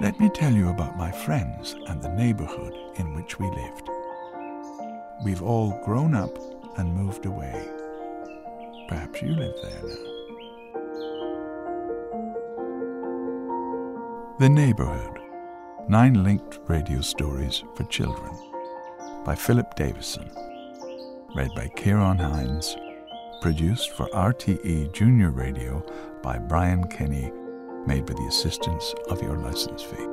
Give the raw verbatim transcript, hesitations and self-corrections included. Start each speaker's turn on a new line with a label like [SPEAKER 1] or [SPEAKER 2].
[SPEAKER 1] let me tell you about my friends and the neighborhood in which we lived. We've all grown up and moved away. Perhaps you live there now. The Neighborhood, Nine Linked Radio Stories for Children by Philip Davison. Read by Kieran Hines. Produced for R T E Junior Radio by Brian Kenny. Made with the assistance of your license fee.